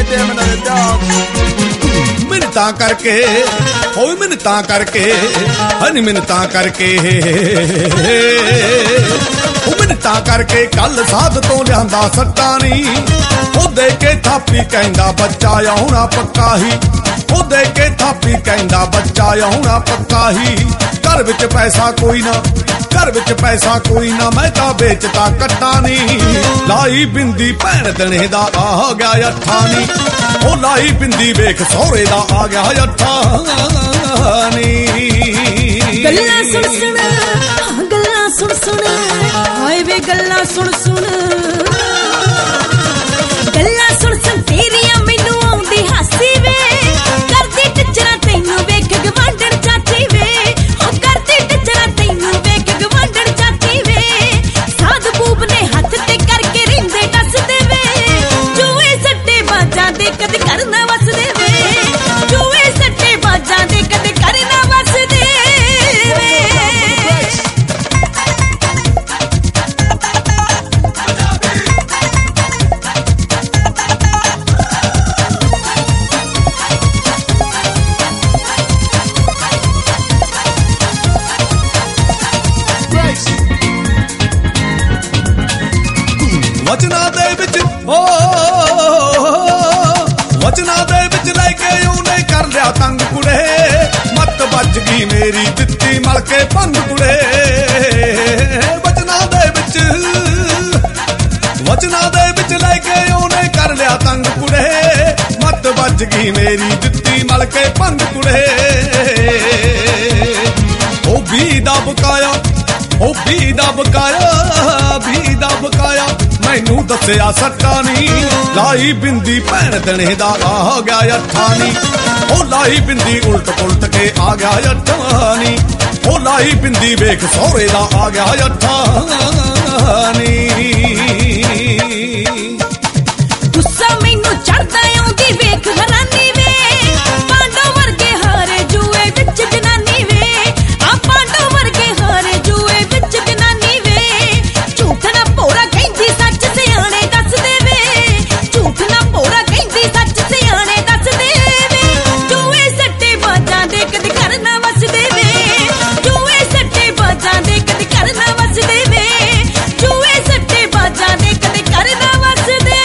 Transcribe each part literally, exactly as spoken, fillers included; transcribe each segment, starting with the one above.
ਮਿੰਨਤਾਂ ਕਰਕੇ ਓਏ ਮਿੰਨਤਾਂ ਕਰਕੇ ਹਨੀ ਮਿੰਨਤਾਂ ਕਰਕੇ ਉਹ ਮਿੰਨਤਾਂ ਕਰਕੇ ਕੱਲ ਸਾਧ ਤੋਂ ਲਿਆਂਦਾ ਸੱਟਾਂ ਨੀ ਉਹ ਦੇ ਕੇ ਥਾਪੀ ਕਹਿੰਦਾ ਬੱਚਾ ਆਉਣਾ ਪੱਕਾ ਹੀ ਉਹ ਦੇ ਕੇ ਥਾਪੀ ਕਹਿੰਦਾ ਬੱਚਾ ਆਉਣਾ ਪੱਕਾ ਹੀ ਘਰ ਵਿੱਚ ਪੈਸਾ ਕੋਈ ਨਾ ਘਰ ਵਿੱਚ ਪੈਸਾ ਕੋਈ ਨਾ ਮੈਂ ਤਾਂ ਵੇਚਦਾ ਕੱਟਾ ਨੀ ਲਾਈ ਬਿੰਦੀ ਭੈਣ ਦਣੇ ਦਾ ਆ ਗਿਆ ਅੱਠਾ ਨੀ ਉਹ ਲਾਈ ਬਿੰਦੀ ਵੇਖ ਸਹੁਰੇ ਦਾ ਆ ਗਿਆ ਅੱਠਾ ਨੀ ਗੱਲਾਂ ਸੁਣ ਸੁਣ ਗੱਲਾਂ ਸੁਣ ਸੁਣ ਹਾਏ ਵੇ ਗੱਲਾਂ ਸੁਣ ਸੁਣ ਗੱਲਾਂ ਸੁਣ ਸੁਣ ਤੇਰੀਆਂ ਮੈਨੂੰ ਆਉਂਦੀ ਹਾਸੀ ਵੇ ਕਰਦੀ ਟਿਚਰਾ ਤੈਨੂੰ ਵੇਖ ਗਵਾਂਢਣ ਚਾਚੀ ਵੇ ਉਹ ਕਰਦੀ ਟਿਚਰਾ ਤੈਨੂੰ ਵੇਖ ਗਵਾਂਢਣ ਚਾਚੀ ਵੇ ਸਾਧ ਬੂਬ ਨੇ ਹੱਥ ਤੇ ਕਰਕੇ ਰਿੰਦੇ ਦੱਸਦੇ ਵੇ ਜੂਏ ਸੱਟੇ ਬਾਜਾਂ ਦੇ ਕਦੇ ਕਰਨਾ ਵਸਦੇ ਵੇ ਜੂਏ ਸੱਟੇ ਬਾਜਾਂ ਦੇ ਕਦੇ ਕਰਨਾ ਵਸਦੇ ਵੇ ਵਚਨਾਂ ਦੇ ਵਿੱਚ ਓ ਵਚਨਾਂ ਦੇ ਵਿੱਚ ਲੈ ਕੇ ਉਹਨੇ ਕਰ ਲਿਆ ਤੰਗ ਕੁੜੇ ਮੱਤ ਵੱਜ ਗਈ ਮੇਰੀ ਦਿੱਤੀ ਮਲ ਕੇ ਭੰਗ ਕੁੜੇ ਵਚਨਾਂ ਦੇ ਵਿੱਚ ਵਚਨਾਂ ਦੇ ਵਿੱਚ ਲੈ ਕੇ ਉਹਨੇ ਕਰ ਲਿਆ ਤੰਗ ਕੁੜੇ ਮੱਤ ਵੱਜ ਗਈ ਮੇਰੀ ਦਿੱਤੀ ਮਲ ਕੇ ਭੰਗ ਕੁੜੇ ਉਹ ਵੀ ਦਾ ਬਕਾਇਆ ਉਹ ਵੀ ਦਾ ਬਕਾਇਆ ਵੀ ਦਾ ਬਕਾਇਆ ਮੈਨੂੰ ਦੱਸਿਆ ਸੱਟਾ ਨੀ ਲਾਈ ਬਿੰਦੀ ਭੈਣ ਦਣੇ ਦਾ ਆ ਗਿਆ ਅੱਠਾ ਨੀ ਉਹ ਲਾਈ ਬਿੰਦੀ ਉਲਟ ਪੁਲਟ ਕੇ ਆ ਗਿਆ ਅੱਠਾ ਨੀ ਉਹ ਲਾਈ ਬਿੰਦੀ ਵੇਖ ਸਹੁਰੇ ਦਾ ਆ ਗਿਆ ਅੱਠਾ ਨੀ ਗੁੱਸਾ ਮੈਨੂੰ ਚੜਦਾ ਆਉਂਦੀ ਵੇਖ ਹੈਰਾਨੀ ਵੇ ਪਾਂਡੋ ਵਰਗੇ ਹਾਰੇ ਜੂਏ ਵਿੱਚ ਜਨਾਨੀ ਵੇ ਆ ਪਾਂਡੋ ਵਰਗੇ ਹਾਰੇ ਜੂਏ ਵਿੱਚ ਜਨਾਨੀ ਵੇ ਝੂਠ ਨਾ ਭੋਰਾ ਕਹਿੰਦੀ ਸੱਚ ਸਿਆਣੇ ਦੱਸਦੇ ਵੇ ਝੂਠ ਨਾ ਭੋਰਾ ਕਹਿੰਦੀ ਸੱਚ ਸਿਆਣੇ ਦੱਸਦੇ ਵੇ ਜੂਏ ਸੱਟੇ ਬਾਜਾਂ ਦੇ ਕਦੇ ਘਰ ਨਾ ਵਸਦੇ ਵੇ ਜੂਏ ਸੱਟੇ ਬਾਜਾਂ ਦੇ ਕਦੇ ਘਰ ਨਾ ਵਸਦੇ ਵੇ ਜੂਏ ਸੱਟੇ ਬਾਜਾਂ ਦੇ ਕਦੇ ਘਰ ਨਾ ਵਸਦੇ ਵੇ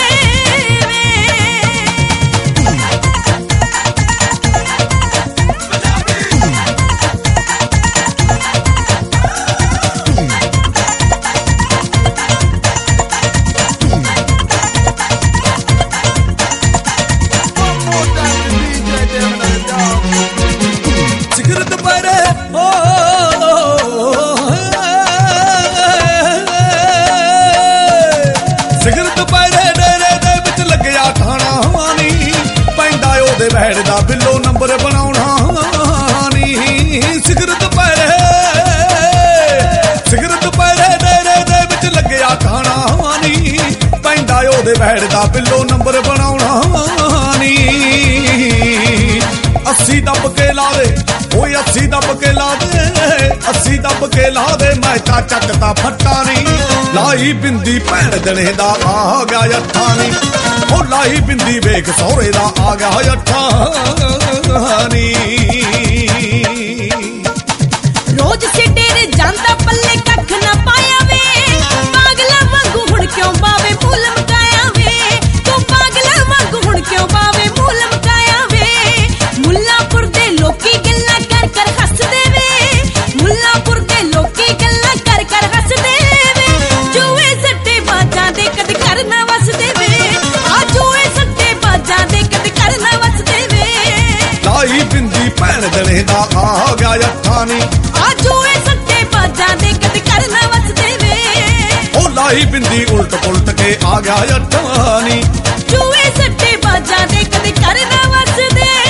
ਸਿਗਰਟ ਪਰੇ ਓ ਸਿਗਰਟ ਪਰੇ ਡੇਰੇ ਦੇ ਵਿੱਚ ਲੱਗਿਆ ਠਾਣਾ ਨੀ ਪੈਂਦਾ ਉਹਦੇ ਵਹਿੜ ਦਾ ਬਿੱਲੋ ਨੰਬਰ ਬਣਾਉਣਾ ਨੀ ਸਿਗਰਟ ਪਰੇ ਸਿਗਰਟ ਪਰੇ ਡੇਰੇ ਦੇ ਵਿੱਚ ਲੱਗਿਆ ਠਾਣਾ ਨੀ ਪੈਂਦਾ ਉਹਦੇ ਵਹਿੜ ਦਾ ਬਿੱਲੋ ਨੰਬਰ ਬਣਾਉਣਾ ਨੀ ਅੱਸੀ ਦੱਬ ਕੇ ਲਾ ਦੇ ਓਏ ਅੱਸੀ ਦੱਬ ਕੇ ਲਾ ਦੇ ਅੱਸੀ ਦੱਬ ਕੇ ਲਾ ਦੇ ਮੈਂ ਤਾਂ ਚੱਕਦਾ ਫੱਟਾ ਨੀ ਲਾਈ ਬਿੰਦੀ ਭੈਣ ਦਣੇ ਦਾ ਆ ਗਿਆ ਅੱਠਾ ਨੀ ਉਹ ਲਾਈ ਬਿੰਦੀ ਵੇਖ ਸਹੁਰੇ ਦਾ ਆ ਗਿਆ ਅੱਠਾ ਨੀ ਰੋਜ਼ ਸਿੱਟੇ ਜਾਂਦਾ ਪੱਲੇ ਕੱਖ ਨਾ ਪਾਇਆ ਵੇ ਪਾਗਲਾਂ ਵਾਂਗੂ ਹੁਣ ਕਿਉਂ ਪਾਵੇ ਮੁੱਲ ਮਕਾਇਆ ਵੇ ਤੂੰ ਪਾਗਲਾਂ ਵਾਂਗੂ ਹੁਣ ਕਿਉਂ ਪਾਵੇ ਮੁੱਲ ਮਕਾਇਆ ਵੇ ਮੁੱਲਾਂਪੁਰ ਦੇ ਲੋਕੀ ਗੱਲਾਂ ਕਰ ਕਰ ਹੱਸਦੇ ਵੇ ਮੁੱਲਾਂਪੁਰ ਦੇ ਲੋਕੀ ਗੱਲਾਂ ਕਰ ਕਰ ਹੱਸਦੇ ਵੇ ਜੂਏ ਸੱਟੇ ਬਾਜਾਂ ਦੇ ਕਦੇ ਘਰ ਨਾ ਵਸਦੇ ਵੇ ਆ ਜੂਏ ਸੱਟੇ ਬਾਜਾਂ ਦੇ ਕਦੇ ਘਰ ਨਾ ਵਸਦੇ ਵੇ ਲਾਈ ਬਿੰਦੀ ਭੈਣ ਦਣੇ ਦਾ ਆ ਗਿਆ ਅੱਠਾ ਨੀ ਆ ਜੂਏ ਸੱਟੇ ਬਾਜਾਂ ਦੇ ਕਦੇ ਘਰ ਨਾ ਵਸਦੇ ਵੇ ਉਹ ਲਾਈ ਬਿੰਦੀ ਉਲਟ ਪੁਲਟ ਕੇ ਆ ਗਿਆ ਅੱਠਾ ਨੀ ਜੂਏ ਸੱਟੇ ਬਾਜਾਂ ਦੇ ਕਦੇ ਘਰ ਨਾ ਵਸਦੇ